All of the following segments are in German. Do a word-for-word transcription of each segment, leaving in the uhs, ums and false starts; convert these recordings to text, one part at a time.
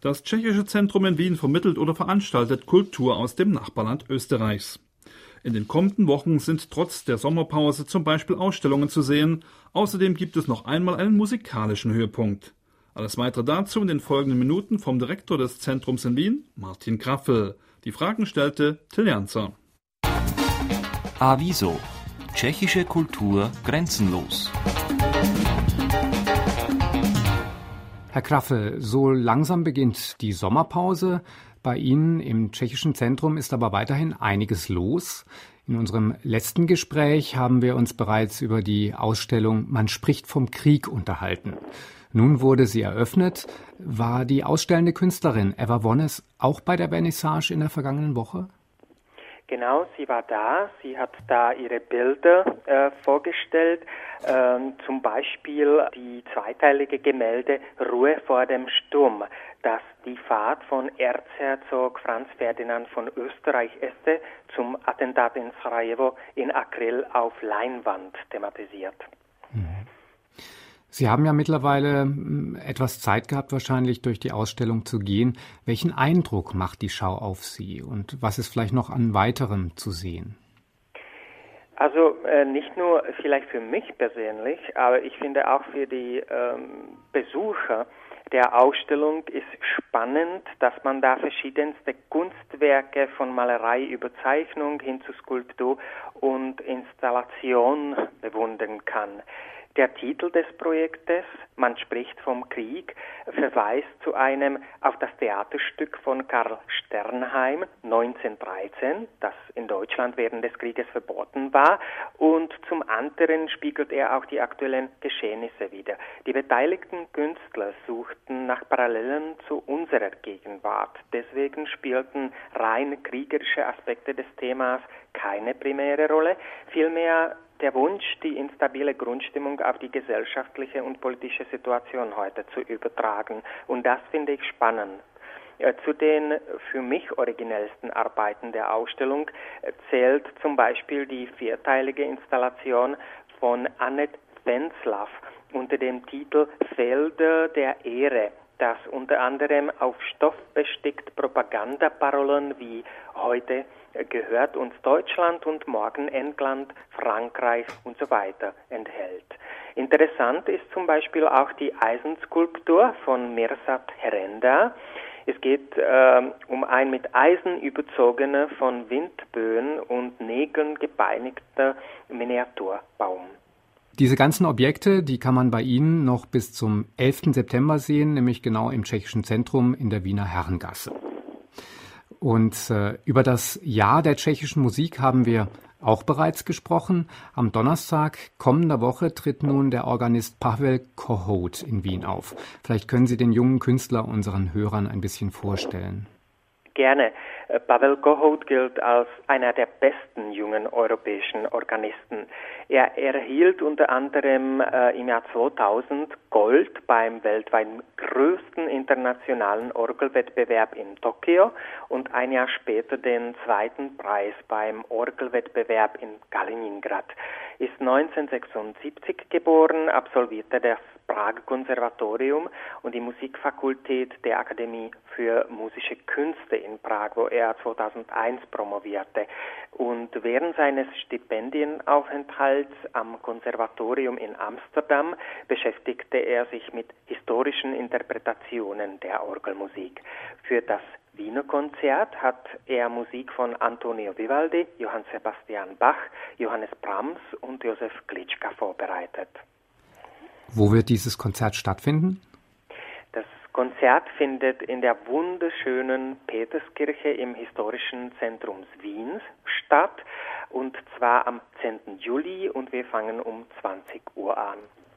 Das Tschechische Zentrum in Wien vermittelt oder veranstaltet Kultur aus dem Nachbarland Österreichs. In den kommenden Wochen sind trotz der Sommerpause zum Beispiel Ausstellungen zu sehen. Außerdem gibt es noch einmal einen musikalischen Höhepunkt. Alles weitere dazu in den folgenden Minuten vom Direktor des Zentrums in Wien, Martin Kraffel. Die Fragen stellte Till Janzer. Aviso. Tschechische Kultur grenzenlos. Herr Kraffel, so langsam beginnt die Sommerpause. Bei Ihnen im Tschechischen Zentrum ist aber weiterhin einiges los. In unserem letzten Gespräch haben wir uns bereits über die Ausstellung Man spricht vom Krieg unterhalten. Nun wurde sie eröffnet. War die ausstellende Künstlerin Eva Wonnes auch bei der Vernissage in der vergangenen Woche? Genau, sie war da. Sie hat da ihre Bilder äh, vorgestellt. Ähm, zum Beispiel die zweiteilige Gemälde Ruhe vor dem Sturm, das die Fahrt von Erzherzog Franz Ferdinand von Österreich-Este zum Attentat in Sarajevo in April auf Leinwand thematisiert. Mhm. Sie haben ja mittlerweile etwas Zeit gehabt, wahrscheinlich durch die Ausstellung zu gehen. Welchen Eindruck macht die Schau auf Sie und was ist vielleicht noch an weiterem zu sehen? Also äh, nicht nur vielleicht für mich persönlich, aber ich finde auch für die ähm, Besucher der Ausstellung ist spannend, dass man da verschiedenste Kunstwerke von Malerei über Zeichnung hin zu Skulptur und Installation bewundern kann. Der Titel des Projektes, Man spricht vom Krieg, verweist zu einem auf das Theaterstück von Karl Sternheim neunzehnhundertdreizehn, das in Deutschland während des Krieges verboten war, und zum anderen spiegelt er auch die aktuellen Geschehnisse wider. Die beteiligten Künstler suchten nach Parallelen zu unserer Gegenwart. Deswegen spielten rein kriegerische Aspekte des Themas keine primäre Rolle, vielmehr der Wunsch, die instabile Grundstimmung auf die gesellschaftliche und politische Situation heute zu übertragen. Und das finde ich spannend. Zu den für mich originellsten Arbeiten der Ausstellung zählt zum Beispiel die vierteilige Installation von Annette Wenzlaff unter dem Titel Felder der Ehre, das unter anderem auf Stoff bestickt Propagandaparolen wie heute gehört uns Deutschland und morgen England, Frankreich und so weiter enthält. Interessant ist zum Beispiel auch die Eisenskulptur von Mirsad Herenda. Es geht äh, um ein mit Eisen überzogener, von Windböen und Nägeln gepeinigter Miniaturbaum. Diese ganzen Objekte, die kann man bei Ihnen noch bis zum elften September sehen, nämlich genau im Tschechischen Zentrum in der Wiener Herrengasse. Und äh, über das Jahr der tschechischen Musik haben wir auch bereits gesprochen. Am Donnerstag kommender Woche tritt nun der Organist Pavel Kohout in Wien auf. Vielleicht können Sie den jungen Künstler unseren Hörern ein bisschen vorstellen. Gerne. Pavel Kohout gilt als einer der besten jungen europäischen Organisten. Er erhielt unter anderem äh, im Jahr zweitausend Gold beim weltweit größten internationalen Orgelwettbewerb in Tokio und ein Jahr später den zweiten Preis beim Orgelwettbewerb in Kaliningrad. Ist neunzehnhundertsechsundsiebzig geboren, absolvierte das Prager Konservatorium und die Musikfakultät der Akademie für musische Künste in Prag, wo er zweitausendeins promovierte. Und während seines Stipendienaufenthalts am Konservatorium in Amsterdam beschäftigte er sich mit historischen Interpretationen der Orgelmusik. Für das Wiener Konzert hat er Musik von Antonio Vivaldi, Johann Sebastian Bach, Johannes Brahms und Josef Glitschka vorbereitet. Wo wird dieses Konzert stattfinden? Das Konzert findet in der wunderschönen Peterskirche im historischen Zentrum Wiens statt, und zwar am zehnten Juli, und wir fangen um zwanzig Uhr an.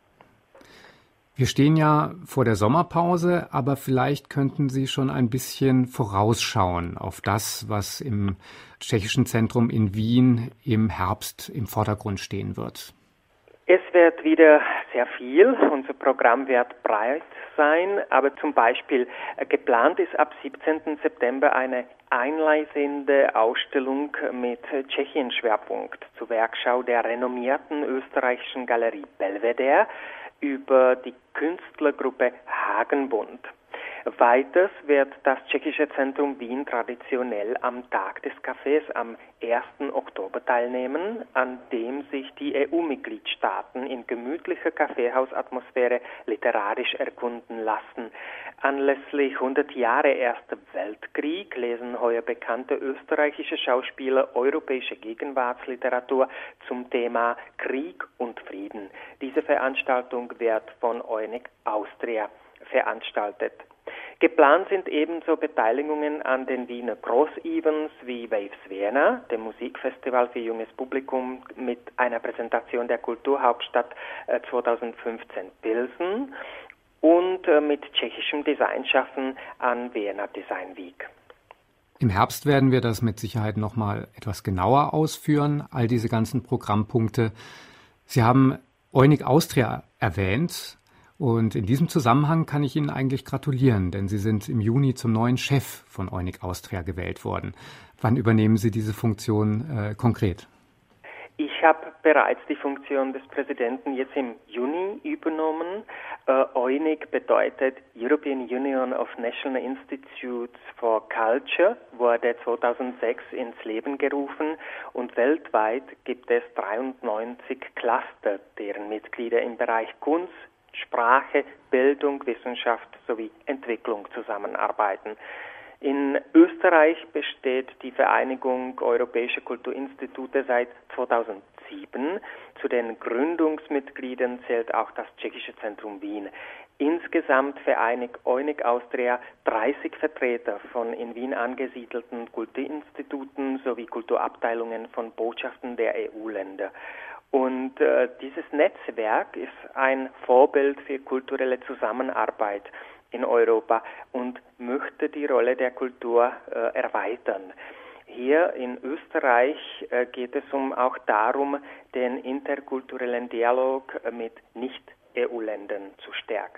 Wir stehen ja vor der Sommerpause, aber vielleicht könnten Sie schon ein bisschen vorausschauen auf das, was im Tschechischen Zentrum in Wien im Herbst im Vordergrund stehen wird. Es wird wieder sehr viel. Unser Programm wird breit sein, aber zum Beispiel äh, geplant ist ab siebzehnten September eine einleitende Ausstellung mit Tschechien-Schwerpunkt zur Werkschau der renommierten österreichischen Galerie Belvedere über die Künstlergruppe Hagenbund. Weiters wird das Tschechische Zentrum Wien traditionell am Tag des Kaffees am ersten Oktober teilnehmen, an dem sich die E U-Mitgliedstaaten in gemütlicher Kaffeehausatmosphäre literarisch erkunden lassen. Anlässlich hundert Jahre Erster Weltkrieg lesen heuer bekannte österreichische Schauspieler europäische Gegenwartsliteratur zum Thema Krieg und Frieden. Diese Veranstaltung wird von Oenig Austria veranstaltet. Geplant sind ebenso Beteiligungen an den Wiener Groß-Events wie Waves Vienna, dem Musikfestival für junges Publikum mit einer Präsentation der Kulturhauptstadt zweitausendfünfzehn Pilsen und mit tschechischem Designschaffen an Vienna Design Week. Im Herbst werden wir das mit Sicherheit noch mal etwas genauer ausführen, all diese ganzen Programmpunkte. Sie haben Oenig Austria erwähnt. Und in diesem Zusammenhang kann ich Ihnen eigentlich gratulieren, denn Sie sind im Juni zum neuen Chef von Oenig Austria gewählt worden. Wann übernehmen Sie diese Funktion äh, konkret? Ich habe bereits die Funktion des Präsidenten jetzt im Juni übernommen. Äh, Oenig bedeutet European Union of National Institutes for Culture, wurde zweitausendsechs ins Leben gerufen und weltweit gibt es dreiundneunzig Cluster, deren Mitglieder im Bereich Kunst, Sprache, Bildung, Wissenschaft sowie Entwicklung zusammenarbeiten. In Österreich besteht die Vereinigung Europäische Kulturinstitute seit zweitausendsieben. Zu den Gründungsmitgliedern zählt auch das Tschechische Zentrum Wien. Insgesamt vereinigt Oenig Austria dreißig Vertreter von in Wien angesiedelten Kulturinstituten sowie Kulturabteilungen von Botschaften der E U-Länder. Und äh, dieses Netzwerk ist ein Vorbild für kulturelle Zusammenarbeit in Europa und möchte die Rolle der Kultur äh, erweitern. Hier in Österreich äh, geht es um auch darum, den interkulturellen Dialog äh, mit Nicht-E U-Ländern zu stärken.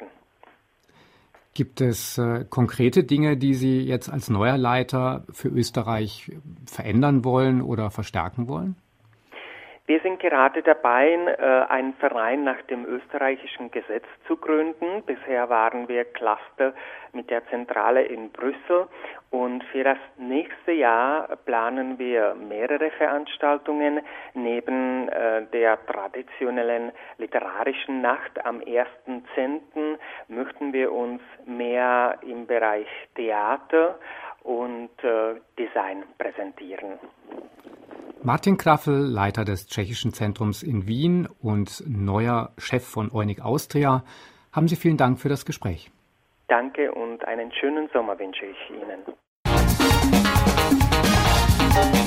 Gibt es äh, konkrete Dinge, die Sie jetzt als neuer Leiter für Österreich verändern wollen oder verstärken wollen? Wir sind gerade dabei, einen Verein nach dem österreichischen Gesetz zu gründen. Bisher waren wir Cluster mit der Zentrale in Brüssel und für das nächste Jahr planen wir mehrere Veranstaltungen. Neben der traditionellen literarischen Nacht am ersten zehnten möchten wir uns mehr im Bereich Theater und Design präsentieren. Martin Kraffel, Leiter des Tschechischen Zentrums in Wien und neuer Chef von Oenig Austria, haben Sie vielen Dank für das Gespräch. Danke und einen schönen Sommer wünsche ich Ihnen.